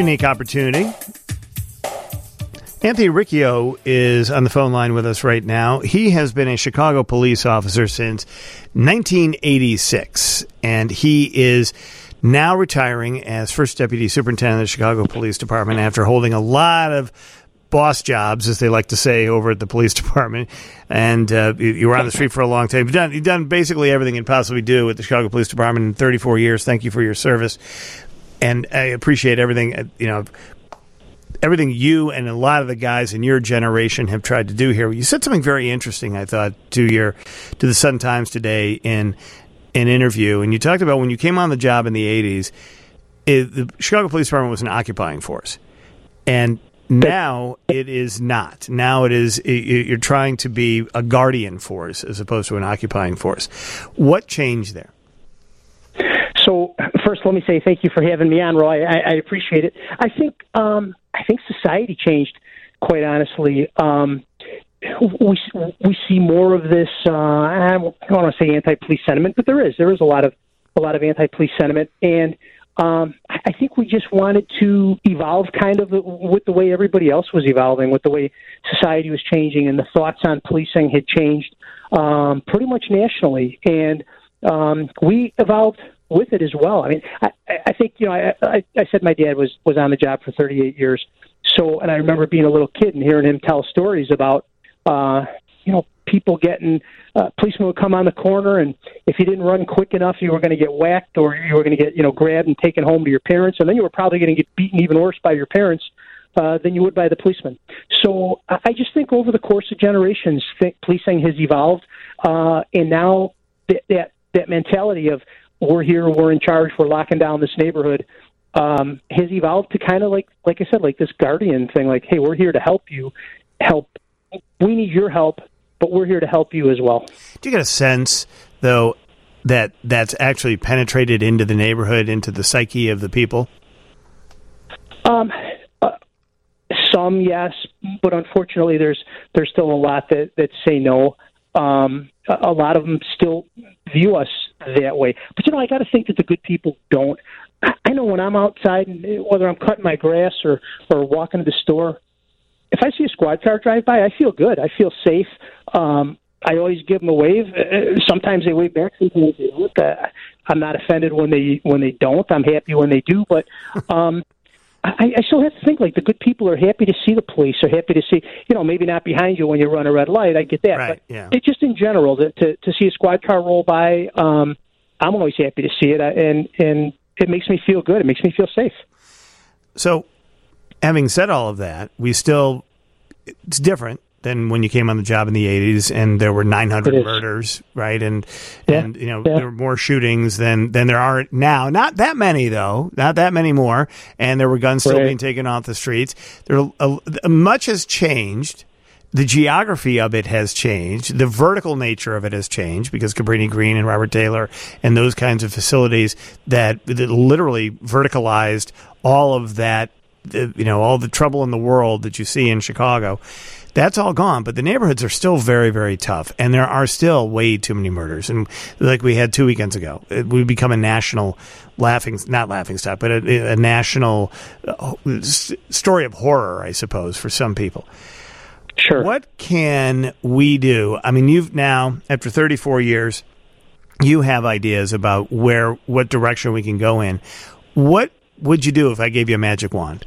unique opportunity. Anthony Riccio is on the phone line with us right now. He has been a Chicago police officer since 1986, and he is now retiring as first deputy superintendent of the Chicago Police Department after holding a lot of boss jobs, as they like to say, over at the police department. And you were on the street for a long time. You've done basically everything you can possibly do at the Chicago Police Department in 34 years. Thank you for your service. And I appreciate everything, everything you and a lot of the guys in your generation have tried to do here. You said something very interesting, I thought, to the Sun Times today in an interview. And you talked about when you came on the job in the 80s, the Chicago Police Department was an occupying force. And now it is not. Now it is, you're trying to be a guardian force as opposed to an occupying force. What changed there? So first, let me say thank you for having me on, Roy. I appreciate it. I think society changed, quite honestly. We see more of this. I don't want to say anti-police sentiment, but there is a lot of anti-police sentiment, and I think we just wanted to evolve kind of with the way everybody else was evolving, with the way society was changing, and the thoughts on policing had changed pretty much nationally, and we evolved with it as well. I mean, I think, I said my dad was on the job for 38 years. So, and I remember being a little kid and hearing him tell stories about, people getting, policemen would come on the corner, and if you didn't run quick enough, you were going to get whacked, or you were going to get, grabbed and taken home to your parents. And then you were probably going to get beaten even worse by your parents than you would by the policeman. So I just think over the course of generations, policing has evolved. And now that mentality of, we're here, we're in charge, we're locking down this neighborhood, has evolved to kind of like I said, like this guardian thing, like, hey, we're here to help you. We need your help, but we're here to help you as well. Do you get a sense, though, that that's actually penetrated into the neighborhood, into the psyche of the people? Some, yes, but unfortunately there's still a lot that say no. A lot of them still view us that way. But, I got to think that the good people don't. I know when I'm outside, whether I'm cutting my grass or walking to the store, if I see a squad car drive by, I feel good. I feel safe. I always give them a wave. Sometimes they wave back. Sometimes they don't. I'm not offended when they don't. I'm happy when they do. But I still have to think, like, the good people are happy to see the police, are happy to see, maybe not behind you when you run a red light. I get that. Right, but it's just in general, to see a squad car roll by, I'm always happy to see it, and it makes me feel good. It makes me feel safe. So, having said all of that, it's different than when you came on the job in the 80s, and there were 900 murders, right? And there were more shootings than there are now. Not that many, though. Not that many more. And there were guns still being taken off the streets. Much has changed. The geography of it has changed. The vertical nature of it has changed because Cabrini Green and Robert Taylor and those kinds of facilities that literally verticalized all of that, all the trouble in the world that you see in Chicago. That's all gone, but the neighborhoods are still very, very tough, and there are still way too many murders. And like we had 2 weekends ago, we've become a national not laughing stock, but a national story of horror, I suppose, for some people. Sure. What can we do? I mean, you've now, after 34 years, you have ideas about what direction we can go in. What would you do if I gave you a magic wand?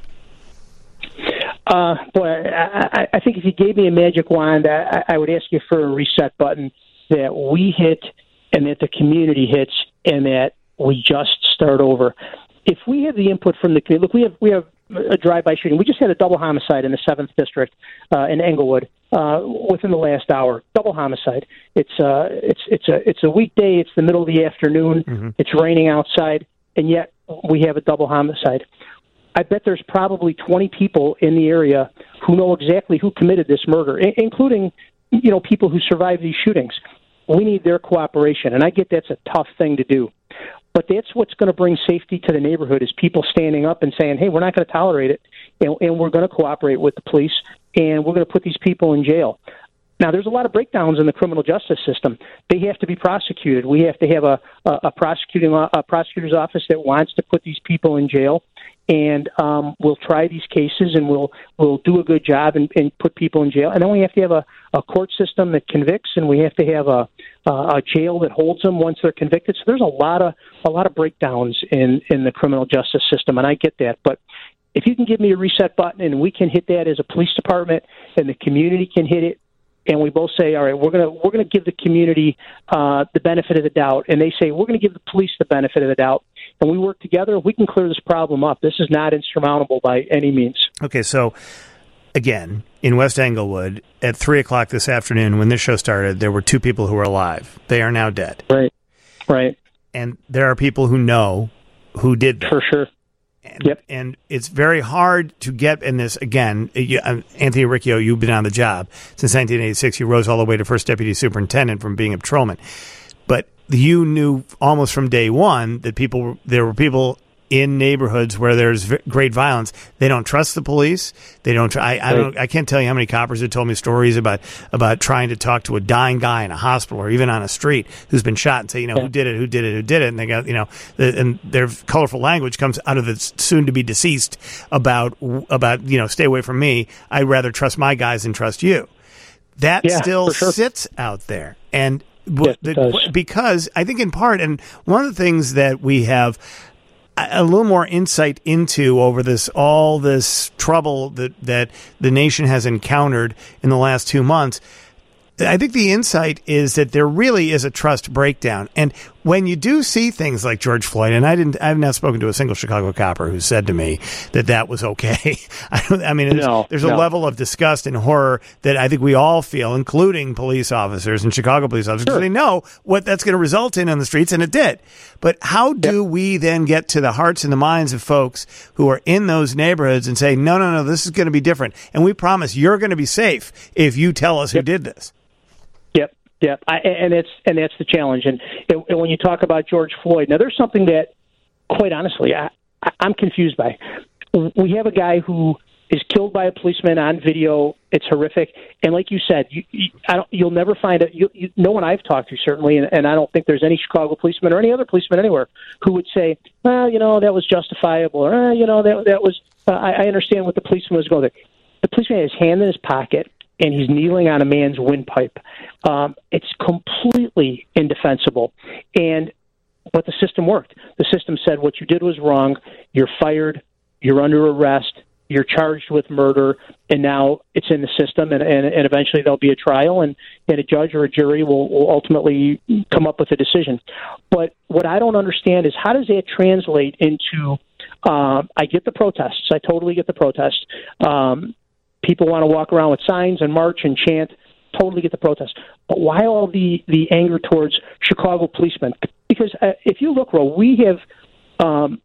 I think if you gave me a magic wand, I would ask you for a reset button that we hit and that the community hits and that we just start over. If we have the input from the community, look, we have a drive-by shooting. We just had a double homicide in the 7th District in Englewood within the last hour. Double homicide. It's a weekday. It's the middle of the afternoon. Mm-hmm. It's raining outside, and yet we have a double homicide. I bet there's probably 20 people in the area who know exactly who committed this murder, including, people who survived these shootings. We need their cooperation, and I get that's a tough thing to do. But that's what's going to bring safety to the neighborhood is people standing up and saying, hey, we're not going to tolerate it, and we're going to cooperate with the police, and we're going to put these people in jail. Now, there's a lot of breakdowns in the criminal justice system. They have to be prosecuted. We have to have a prosecutor's office that wants to put these people in jail. and we'll try these cases, and we'll do a good job and put people in jail. And then we have to have a court system that convicts, and we have to have a jail that holds them once they're convicted. So there's a lot of breakdowns in the criminal justice system, and I get that. But if you can give me a reset button and we can hit that as a police department, and the community can hit it, and we both say, all right, we're gonna give the community the benefit of the doubt, and they say we're going to give the police the benefit of the doubt, and we work together, we can clear this problem up. This is not insurmountable by any means. Okay, so again, in West Englewood, at 3:00 this afternoon, when this show started, there were 2 people who were alive. They are now dead. Right. And there are people who know who did that. For sure. And it's very hard to get in this. Again, Anthony Riccio, you've been on the job since 1986. You rose all the way to first deputy superintendent from being a patrolman. But you knew almost from day one that there were people in neighborhoods where there's great violence. They don't trust the police. They don't. I can't tell you how many coppers have told me stories about trying to talk to a dying guy in a hospital or even on a street who's been shot and say, who did it, and they got, and their colorful language comes out of the soon to be deceased about stay away from me. I'd rather trust my guys than trust you. That still sits out there, and because I think in part, and one of the things that we have a little more insight into over all this trouble that the nation has encountered in the last 2 months, I think the insight is that there really is a trust breakdown. And when you do see things like George Floyd, and I've not spoken to a single Chicago copper who said to me that was okay. There's a level of disgust and horror that I think we all feel, including police officers and Chicago police officers, because they know what that's going to result in on the streets, and it did. But how do we then get to the hearts and the minds of folks who are in those neighborhoods and say, no, this is going to be different, and we promise you're going to be safe if you tell us who did this? Yeah, and that's the challenge. And when you talk about George Floyd, now there's something that, quite honestly, I'm confused by. We have a guy who is killed by a policeman on video. It's horrific. And like you said, you'll never find it. No one I've talked to, certainly, and I don't think there's any Chicago policeman or any other policeman anywhere who would say, well, that was justifiable, or that was. I understand what the policeman was going there. The policeman had his hand in his pocket, and he's kneeling on a man's windpipe. It's completely indefensible. But the system worked. The system said what you did was wrong. You're fired. You're under arrest. You're charged with murder. And now it's in the system, and eventually there'll be a trial, and a judge or a jury will ultimately come up with a decision. But what I don't understand is, how does that translate into I get the protests. I totally get the protests. People want to walk around with signs and march and chant. Totally get the protest. But why all the anger towards Chicago policemen? Because if you look, Ro, we were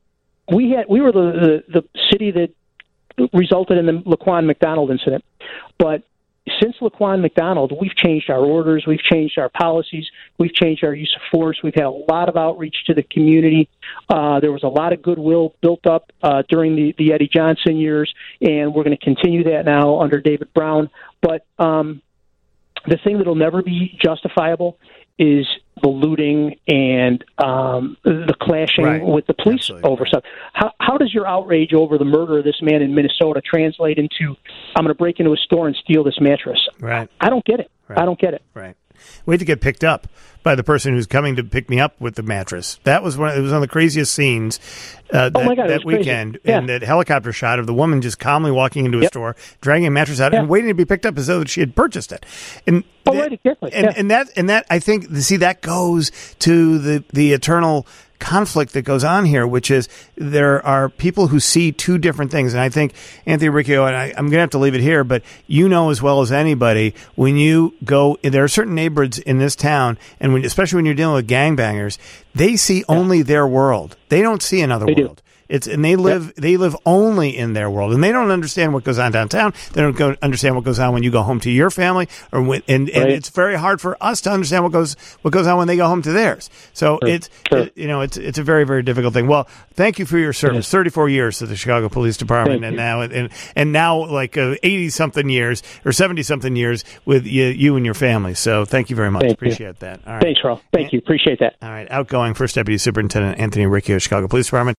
the city that resulted in the Laquan McDonald incident. But since Laquan McDonald, we've changed our orders, we've changed our policies, we've changed our use of force. We've had a lot of outreach to the community. There was a lot of goodwill built up during the Eddie Johnson years, and we're going to continue that now under David Brown. But the thing that will never be justifiable is the looting and the clashing with the police over stuff. How does your outrage over the murder of this man in Minnesota translate into, I'm going to break into a store and steal this mattress? Right. I don't get it. Right. I don't get it. Right. We had to get picked up by the person who's coming to pick me up with the mattress. It was one of the craziest scenes that weekend. Yeah. And that helicopter shot of the woman just calmly walking into a store, dragging a mattress out and waiting to be picked up as though she had purchased it. And exactly. And that I think, see, that goes to the eternal conflict that goes on here, which is there are people who see two different things. And I think, Anthony Riccio, and I'm going to have to leave it here, but you know as well as anybody, when you go, there are certain neighborhoods in this town, and especially when you're dealing with gangbangers, they see only their world. They don't see another world. They live only in their world, and they don't understand what goes on downtown. They don't understand what goes on when you go home to your family, and it's very hard for us to understand what goes on when they go home to theirs. So it's a very, very difficult thing. Well, thank you for your service, 34 years to the Chicago Police Department, and now like 80 something years or 70 something years with you and your family. So thank you very much. Appreciate that. All right. Thanks, Carl. Thank you. Appreciate that. All right. Outgoing First Deputy Superintendent Anthony Riccio, Chicago Police Department.